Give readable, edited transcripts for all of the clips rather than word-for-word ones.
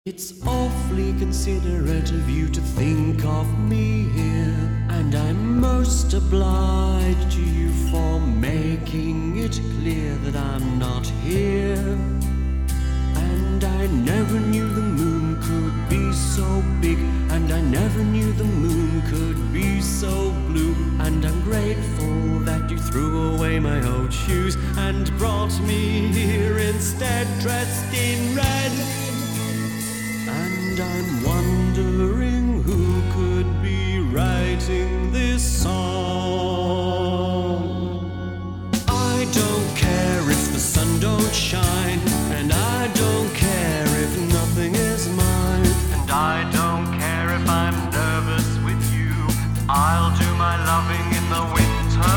It's awfully considerate of you to think of me here, and I'm most obliged to you for making it clear that I'm not here. And I never knew the moon could be so big, and I never knew the moon could be so blue. And I'm grateful that you threw away my old shoes and brought me here instead, dressed in red. And I'm wondering who could be writing this song. I don't care if the sun don't shine, and I don't care if nothing is mine, and I don't care if I'm nervous with you. I'll do my loving in the winter.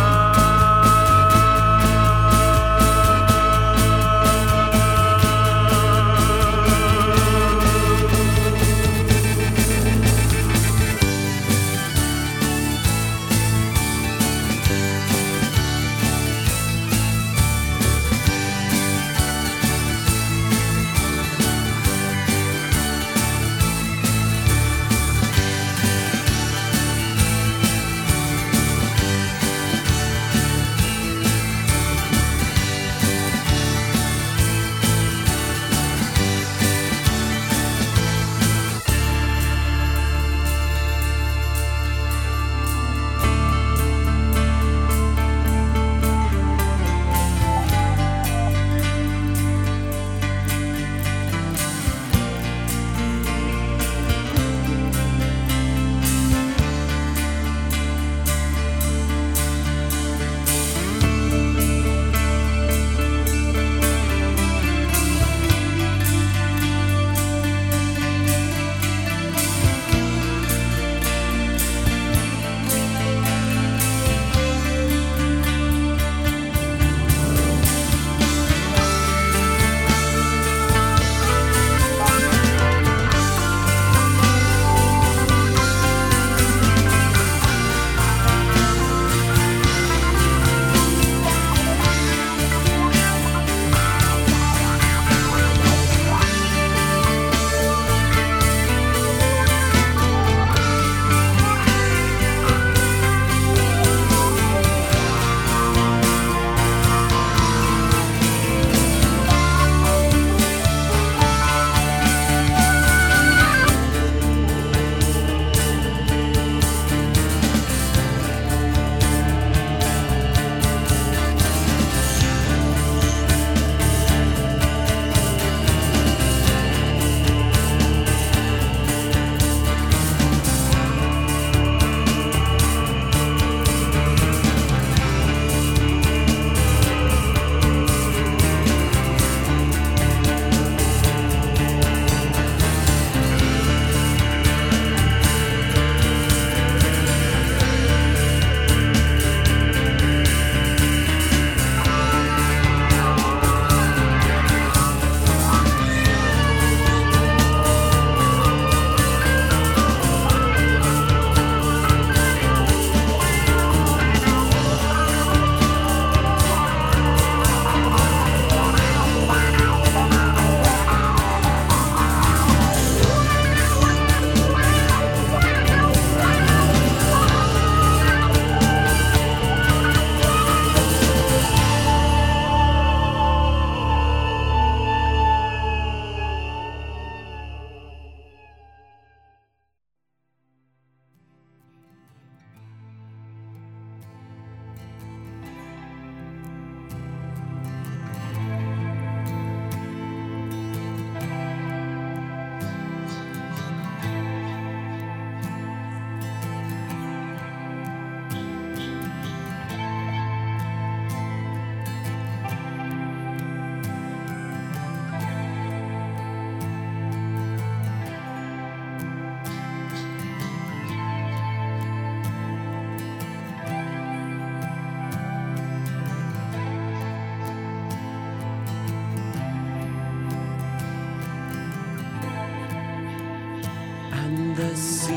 The sea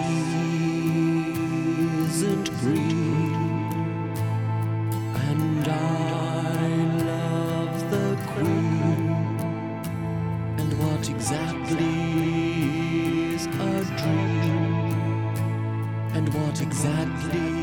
isn't green, and I love the Queen. And what exactly And what exactly